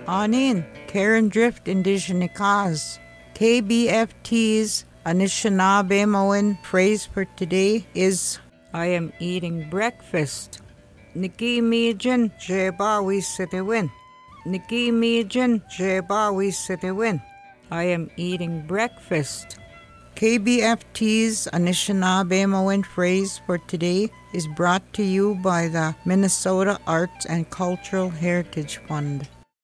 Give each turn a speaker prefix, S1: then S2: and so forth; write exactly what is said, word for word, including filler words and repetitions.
S1: Anin, Karen Drift Indigenikaz. K B F T's Anishinaabe phrase for today is I am eating breakfast. Niki Mijin Jebawi Sitewin. Niki Mijin Jebawi Sitewin. I am eating breakfast. K B F T's Anishinaabe phrase for today is brought to you by the Minnesota Arts and Cultural Heritage Fund.